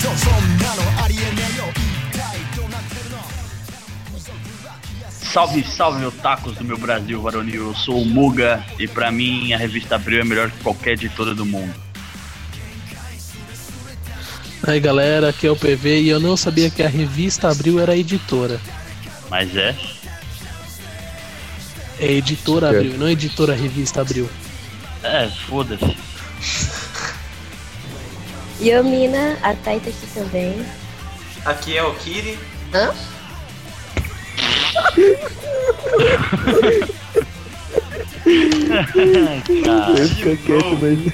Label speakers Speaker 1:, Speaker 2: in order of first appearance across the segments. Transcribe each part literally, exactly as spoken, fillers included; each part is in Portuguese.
Speaker 1: Salve, salve, otakus do meu Brasil varonil. Eu sou o Muga e pra mim a revista Abril é melhor que qualquer editora do mundo.
Speaker 2: Aí galera, aqui é o P V e eu não sabia que a revista Abril era editora.
Speaker 1: Mas é?
Speaker 2: É editora Abril, não é editora revista Abril.
Speaker 1: É, foda-se.
Speaker 3: Yomina, a Thay tá aqui também.
Speaker 4: Aqui é o Kiri.
Speaker 3: Hã?
Speaker 5: Eu fico quieto, mas...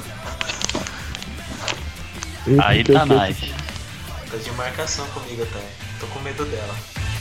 Speaker 1: Aí tá nice.
Speaker 4: Tá de marcação comigo até. Tô com medo dela.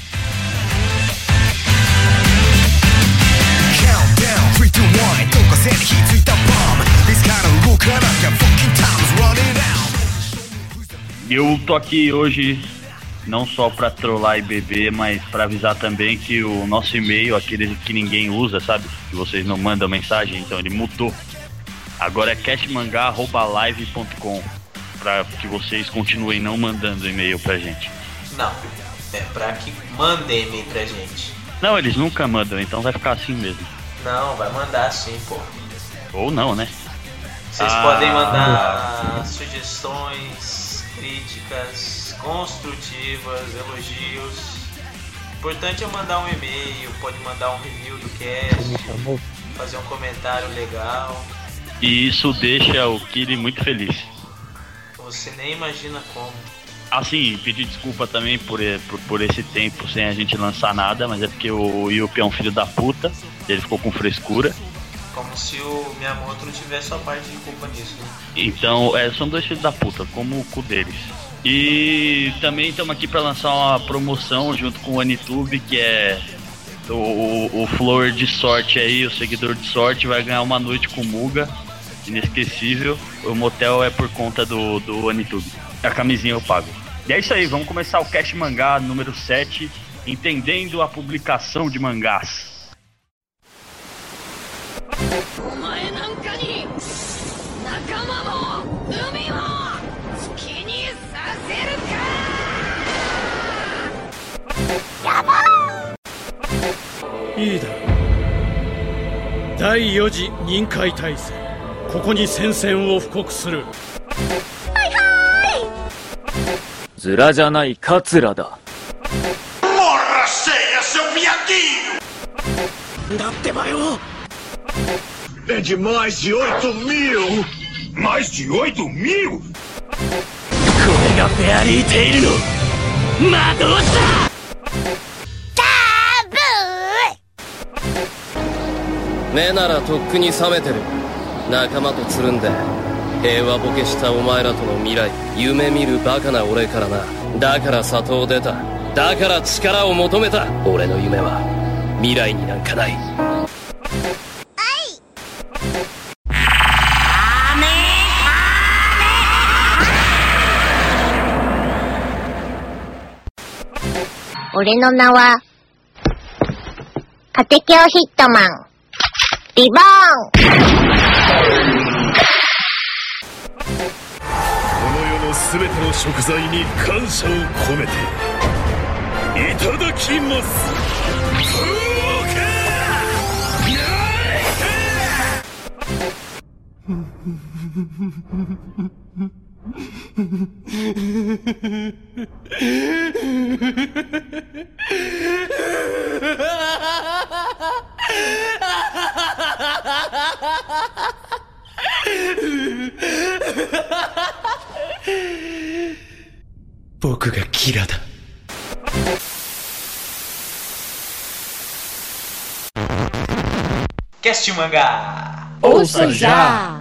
Speaker 1: Eu tô aqui hoje não só pra trollar e beber, mas pra avisar também que o nosso e-mail, aquele que ninguém usa, sabe? Que vocês não mandam mensagem, então ele mudou. Agora é cashmangá arroba live ponto com, pra que vocês continuem não mandando e-mail pra gente.
Speaker 4: Não, é pra que mandem e-mail pra gente.
Speaker 1: Não, eles nunca mandam, então vai ficar assim mesmo.
Speaker 4: Não, vai mandar sim, pô.
Speaker 1: Ou não, né?
Speaker 4: Vocês
Speaker 1: ah.
Speaker 4: podem mandar sugestões, críticas, construtivas, elogios. O importante é mandar um e-mail, pode mandar um review do cast, fazer um comentário legal.
Speaker 1: E isso deixa o Kiri muito feliz.
Speaker 4: Você nem imagina como.
Speaker 1: Assim, pedir desculpa também por, por, por esse tempo sem a gente lançar nada, mas é porque o Yuppie é um filho da puta, ele ficou com frescura.
Speaker 4: Como se o Miyamoto não tivesse sua parte de culpa nisso, né?
Speaker 1: Então, é, são dois filhos da puta, como o cu deles. E também estamos aqui para lançar uma promoção junto com o Anitube, que é o, o, o Flor de Sorte aí, o seguidor de sorte, vai ganhar uma noite com o Muga, inesquecível. O motel é por conta do, do Anitube. A camisinha eu pago. E é isso aí, vamos começar o Cash Mangá número sete, entendendo a publicação de mangás.
Speaker 6: Ida. だいよん次任海大戦。ここに宣戦を布告する。はいはい。ズラじゃないカツラだ。Morra cheia, seu viadinho! だってばよ。É de mais de oito mil! Mais de oito mil?これがフェアリーテイルの魔導だ！目ならとっくに覚めてる。仲間とつるんで平和ボケしたお前らとの未来夢見るバカな俺からな。だから里を出た。だから力を求めた。俺の夢は未来になんかない。
Speaker 7: 俺の名はカテキョヒットマンリボーン。
Speaker 6: この世のすべての食材に感謝を込めていただきます。僕がキラだ。
Speaker 4: Cast Mangá!
Speaker 3: Ouça já!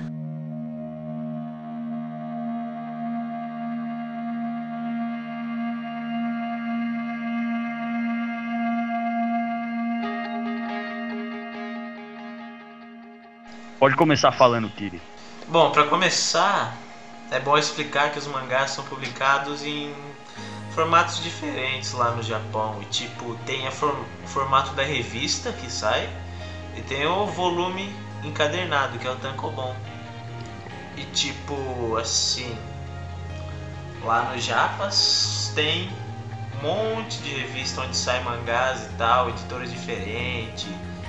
Speaker 1: Pode começar falando, Kiri.
Speaker 4: Bom, pra começar, é bom explicar que os mangás são publicados em formatos diferentes lá no Japão. E tipo, tem o form- formato da revista que sai e tem o volume encadernado, que é o tankobon. E tipo, assim, Lá no Japas tem um monte de revista onde sai mangás e tal, editoras diferentes.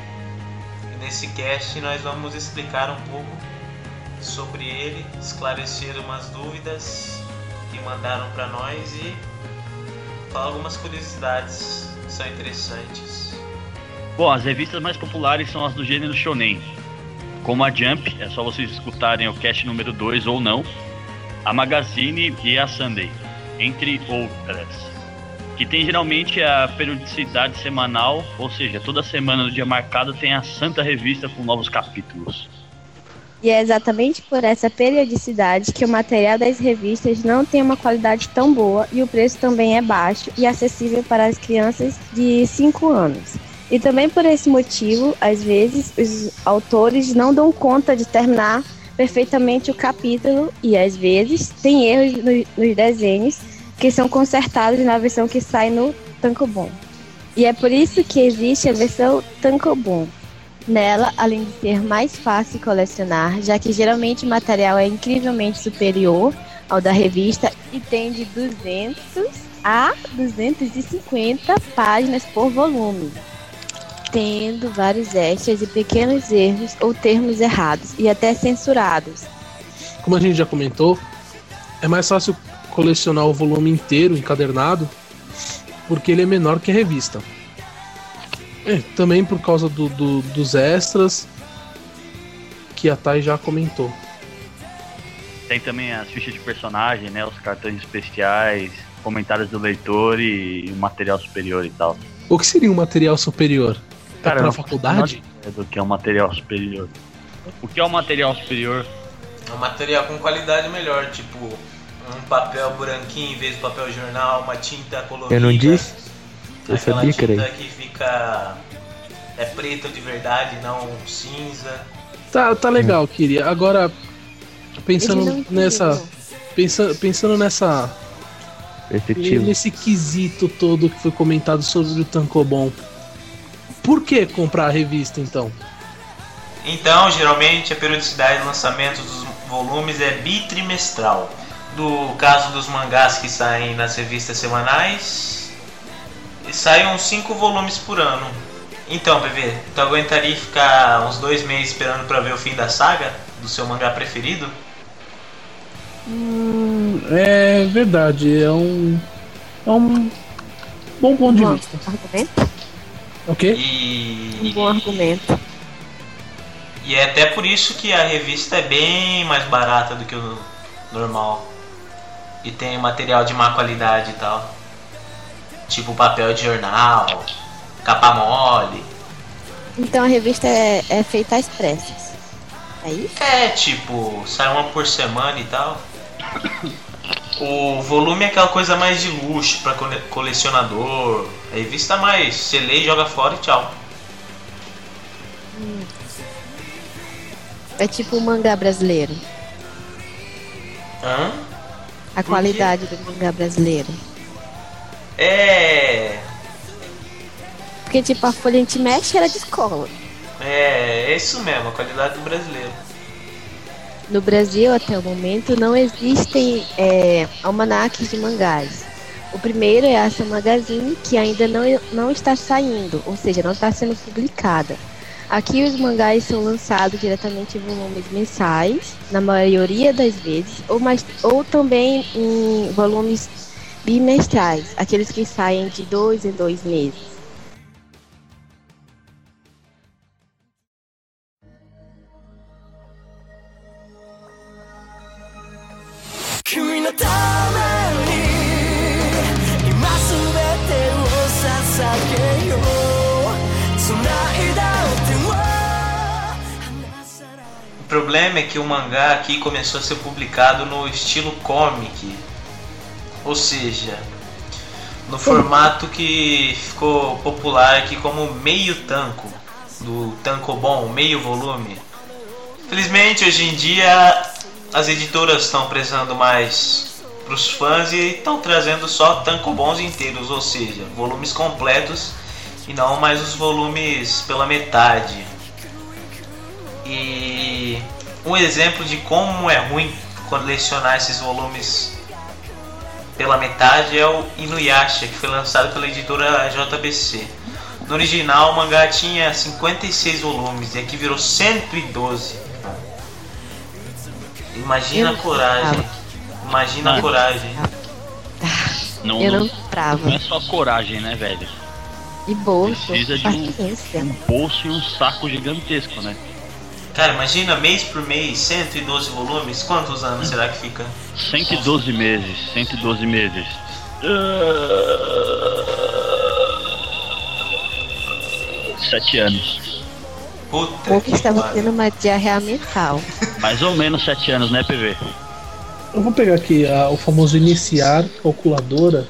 Speaker 4: E nesse cast nós vamos explicar um pouco sobre ele, esclarecer umas dúvidas que mandaram para nós e falar algumas curiosidades que são interessantes.
Speaker 1: Bom, as revistas mais populares são as do gênero shonen, como a Jump, é só vocês escutarem o cast número dois ou não, a Magazine e a Sunday, entre outras, que tem geralmente a periodicidade semanal, ou seja, toda semana no dia marcado tem a santa revista com novos capítulos.
Speaker 3: E é exatamente por essa periodicidade que o material das revistas não tem uma qualidade tão boa e o preço também é baixo e acessível para as crianças de cinco anos. E também por esse motivo, às vezes, os autores não dão conta de terminar perfeitamente o capítulo e, às vezes, tem erros no, nos desenhos que são consertados na versão que sai no Tankobon. E é por isso que existe a versão Tankobon. Nela, além de ser mais fácil colecionar, já que geralmente o material é incrivelmente superior ao da revista e tem de duzentas a duzentas e cinquenta páginas por volume, tendo vários extras e pequenos erros ou termos errados e até censurados.
Speaker 2: Como a gente já comentou, é mais fácil colecionar o volume inteiro encadernado porque ele é menor que a revista. É, também por causa do, do, dos extras que a Thay já comentou.
Speaker 1: Tem também as fichas de personagem, né, os cartões especiais, comentários do leitor e o material superior e tal.
Speaker 2: O que seria um material superior?
Speaker 1: Cara,
Speaker 2: é pra
Speaker 1: não,
Speaker 2: faculdade?
Speaker 1: Não é do que é um material superior. O que é um material superior?
Speaker 4: É um material com qualidade melhor, tipo um papel branquinho em vez do papel jornal, uma tinta colorida.
Speaker 5: Eu não disse? Eu
Speaker 4: aquela
Speaker 5: sabia,
Speaker 4: tinta
Speaker 5: cara.
Speaker 4: que fica é preta de verdade, não cinza.
Speaker 2: Tá, tá legal, Kiri. Agora, pensando
Speaker 3: Ele não
Speaker 2: nessa.
Speaker 3: entendeu.
Speaker 2: Pensa, pensando nessa.
Speaker 5: Efetivo.
Speaker 2: Nesse quesito todo que foi comentado sobre o Tankobon. Por que comprar a revista então?
Speaker 4: Então, geralmente a periodicidade de lançamento dos volumes é bitrimestral. No caso dos mangás que saem nas revistas semanais, saem uns cinco volumes por ano. Então, bebê, tu aguentaria ficar uns dois meses esperando pra ver o fim da saga do seu mangá preferido?
Speaker 2: Hum, é verdade, é um. É um bom ponto de
Speaker 3: Bom
Speaker 2: vista.
Speaker 3: argumento?
Speaker 2: Ok?
Speaker 4: E...
Speaker 3: Um bom argumento.
Speaker 4: E é até por isso que a revista é bem mais barata do que o normal. E tem material de má qualidade e tal. Tipo papel de jornal, capa mole.
Speaker 3: Então a revista é, é feita às pressas. É isso?
Speaker 4: É, tipo, sai uma por semana e tal. O volume é aquela coisa mais de luxo pra cole- colecionador. A revista mais, você lê e joga fora e tchau.
Speaker 3: É tipo o mangá brasileiro.
Speaker 4: Hã?
Speaker 3: A qualidade do mangá brasileiro.
Speaker 4: É...
Speaker 3: Porque tipo, a folha anti-mexe era de escola.
Speaker 4: É, é isso mesmo, a qualidade do brasileiro.
Speaker 3: No Brasil, até o momento, não existem é, almanaques de mangás. O primeiro é a Ação Magazine, que ainda não, não está saindo, ou seja, não está sendo publicada. Aqui os mangás são lançados diretamente em volumes mensais, na maioria das vezes, ou, mais, ou também em volumes bimestrais, aqueles que saem de dois em dois meses.
Speaker 4: O problema é que o mangá aqui começou a ser publicado no estilo comic, ou seja, no formato que ficou popular aqui como meio tanco, do tankobon, meio volume. Felizmente hoje em dia as editoras estão prezando mais para os fãs e estão trazendo só tankobons inteiros, ou seja, volumes completos e não mais os volumes pela metade. E um exemplo de como é ruim colecionar esses volumes pela metade é o Inuyasha, que foi lançado pela editora J B C. No original, o mangá tinha cinquenta e seis volumes e aqui virou cento e doze. Imagina a coragem. Imagina a coragem.
Speaker 1: Não,
Speaker 3: Eu não
Speaker 1: não,
Speaker 3: comprava.
Speaker 1: não é só coragem, né, velho?
Speaker 3: E bolso,
Speaker 1: Precisa de um,
Speaker 3: paciência.
Speaker 1: um bolso e um saco gigantesco, né?
Speaker 4: Cara, imagina mês por mês, cento e doze volumes. Quantos anos será que fica?
Speaker 1: cento e doze meses, cento e doze meses. Sete anos.
Speaker 4: Puta
Speaker 3: Ou que estava
Speaker 4: pariu.
Speaker 3: tendo uma diarreia mental.
Speaker 1: Mais ou menos sete anos, né, P V?
Speaker 2: Eu vou pegar aqui a- o famoso iniciar calculadora.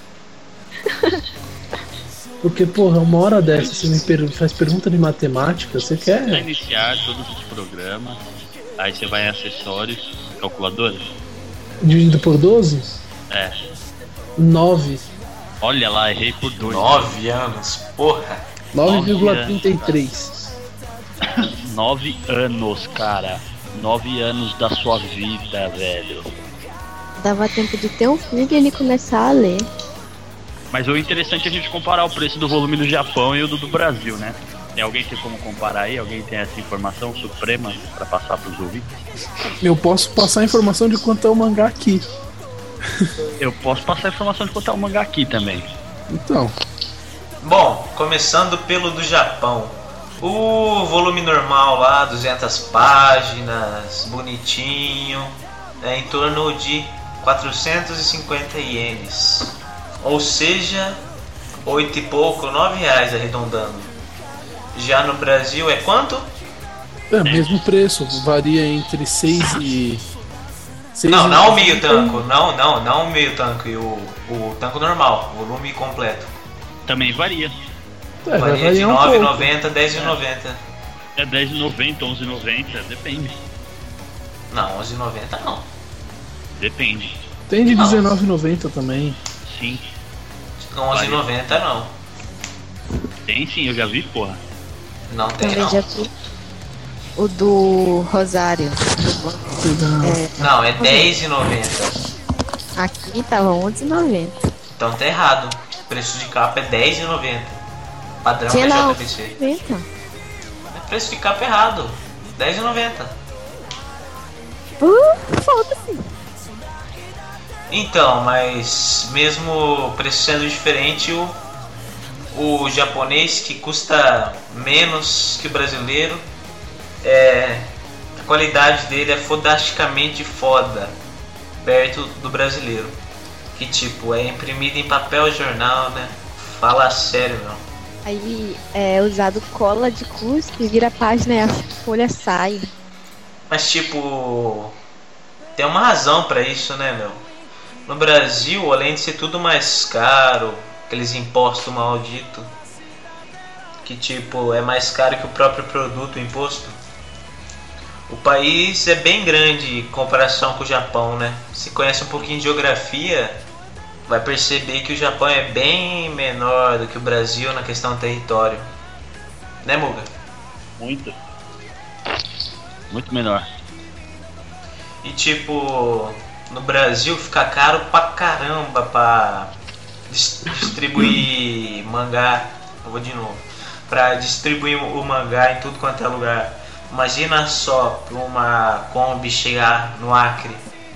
Speaker 2: Porque, porra, uma hora dessa você me per- faz pergunta de matemática, você
Speaker 1: Vai
Speaker 2: quer?
Speaker 1: iniciar todos os programas, aí você vai em acessórios, calculadora.
Speaker 2: Dividido por doze?
Speaker 1: É.
Speaker 2: nove.
Speaker 1: Olha lá, errei por dois.
Speaker 4: Nove anos, porra.
Speaker 2: nove vírgula trinta e três.
Speaker 1: Nove anos, cara. Nove anos da sua vida, velho.
Speaker 3: Dava tempo de ter um filho e ele começar a ler.
Speaker 1: Mas o interessante é a gente comparar o preço do volume do Japão e o do, do Brasil, né? Tem alguém que tem como comparar aí? Alguém tem essa informação suprema pra passar pros ouvintes?
Speaker 2: Eu posso passar a informação de quanto é o mangá aqui.
Speaker 1: Eu posso passar a informação de quanto é o mangá aqui também.
Speaker 2: Então,
Speaker 4: Bom, começando pelo do Japão. O volume normal lá, duzentas páginas, bonitinho, é em torno de quatrocentos e cinquenta ienes. Ou seja, oito e pouco, nove reais arredondando. Já no Brasil é quanto?
Speaker 2: é o mesmo preço, varia entre seis e. seis
Speaker 4: Não,
Speaker 2: e
Speaker 4: não o meio
Speaker 2: noventa.
Speaker 4: tanco, não, não, não o meio tanco e o, o tanco normal, volume completo.
Speaker 1: Também varia.
Speaker 2: É, vai
Speaker 4: Varia de
Speaker 2: variar um
Speaker 4: nove e
Speaker 2: pouco.
Speaker 4: noventa, dez e noventa.
Speaker 1: É dez e noventa, onze e noventa, depende.
Speaker 4: Não, onze e noventa não.
Speaker 1: Depende.
Speaker 2: Tem de
Speaker 4: Não.
Speaker 2: dezenove e noventa também.
Speaker 1: Sim.
Speaker 4: onze e noventa não.
Speaker 1: Tem sim, eu já vi, porra.
Speaker 4: Não tem
Speaker 3: Também
Speaker 4: não.
Speaker 3: já vi o do Rosário. É,
Speaker 4: Não, é dez e noventa.
Speaker 3: aqui tava onze e noventa.
Speaker 4: Então tá errado. O preço de capa é dez e noventa. Padrão
Speaker 3: Sei
Speaker 4: da
Speaker 3: lá,
Speaker 4: J B C.
Speaker 3: noventa.
Speaker 4: É preço de capa errado. dez e noventa.
Speaker 3: Uh, foda-se.
Speaker 4: Então, mas mesmo o preço sendo diferente, o, o japonês que custa menos que o brasileiro, é, a qualidade dele é fodasticamente foda, perto do brasileiro. Que tipo, é imprimido em papel jornal, né? Fala sério, não.
Speaker 3: Aí é usado cola de cuspe, vira a página e a folha sai.
Speaker 4: Mas tipo, tem uma razão pra isso, né, meu? No Brasil, além de ser tudo mais caro, aqueles impostos malditos, que tipo, é mais caro que o próprio produto, o imposto. O país é bem grande em comparação com o Japão, né? Se conhece um pouquinho de geografia, vai perceber que o Japão é bem menor do que o Brasil na questão do território. Né, Muga?
Speaker 1: Muito. Muito menor.
Speaker 4: E tipo, no Brasil fica caro pra caramba pra dis- distribuir mangá. Eu vou de novo. Pra distribuir o mangá em tudo quanto é lugar. Imagina só pra uma Kombi chegar no Acre.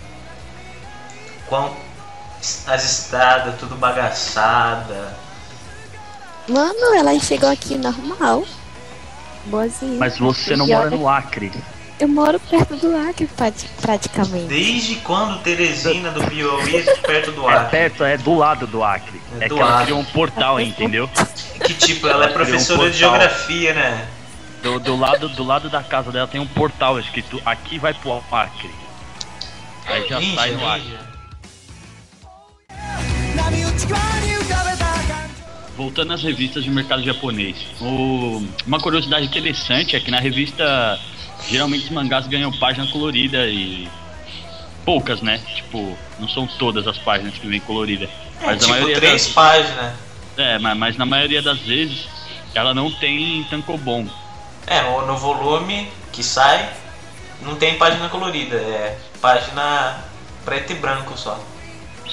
Speaker 4: Com as estradas tudo bagaçada.
Speaker 3: Mano, ela chegou aqui normal. Boazinha.
Speaker 1: Mas você não
Speaker 3: E
Speaker 1: mora
Speaker 3: olha,
Speaker 1: no Acre.
Speaker 3: Eu moro perto do Acre, prati- praticamente.
Speaker 4: Desde quando Teresina do Piauí é perto do
Speaker 1: É
Speaker 4: Acre?
Speaker 1: perto, é do lado do Acre.
Speaker 4: É
Speaker 1: É,
Speaker 4: do
Speaker 1: que ela
Speaker 4: lado.
Speaker 1: criou um portal, entendeu?
Speaker 4: Que tipo, ela é
Speaker 1: Ela criou um
Speaker 4: professora de
Speaker 1: portal.
Speaker 4: geografia, né?
Speaker 1: Do, do, lado, do lado da casa dela tem um portal escrito aqui vai pro Acre. Aí já
Speaker 4: Ninja,
Speaker 1: sai no Acre.
Speaker 4: ninja.
Speaker 1: Voltando às revistas de mercado japonês. O- uma curiosidade interessante é que na revista geralmente os mangás ganham página colorida e poucas, né? Tipo, não são todas as páginas que vêm colorida.
Speaker 4: É,
Speaker 1: Mas a
Speaker 4: tipo,
Speaker 1: maioria
Speaker 4: três
Speaker 1: das,
Speaker 4: páginas.
Speaker 1: é, mas, mas na maioria das vezes ela não tem tankobon.
Speaker 4: É, no, no volume que sai, não tem página colorida, é página preto e branco só.